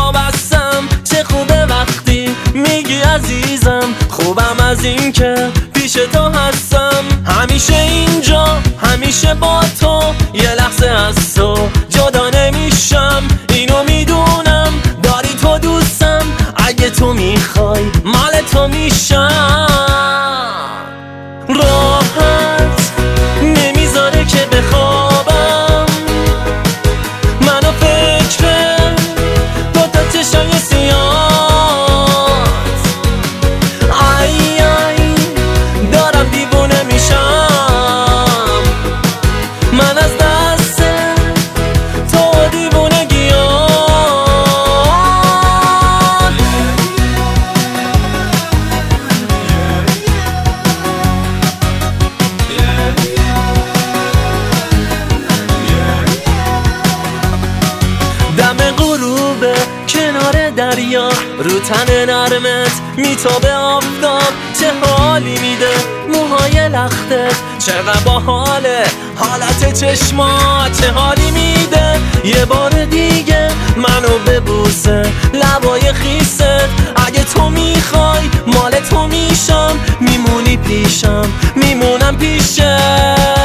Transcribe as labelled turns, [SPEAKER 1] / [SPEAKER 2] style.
[SPEAKER 1] وابستم. چه خوبه وقتی میگی عزیزم، خوبم از این که پیش تو هستم. همیشه اینجا، همیشه با تو، یه لحظه از تو جدا نمیشم. اینو میدونم داری تو دوستم، اگه تو میخوای مال تو میشم. راحت نمیذاره که بخوابم، منو فکر دوتا چشای سیاه. ای ای دارم دیوونه میشم، من از دست تو دیوونگیام. دم غروبه کنار دریا، رو تن نرمت میتابه آفتاب. چه حالی میده موهای لختت، چقدر باحاله حالت چشمات. چه حالی میده یه بار دیگه منو ببوسه لبای خیست. اگه تو میخوای مال تو میشم، میمونی پیشم میمونم پیشت.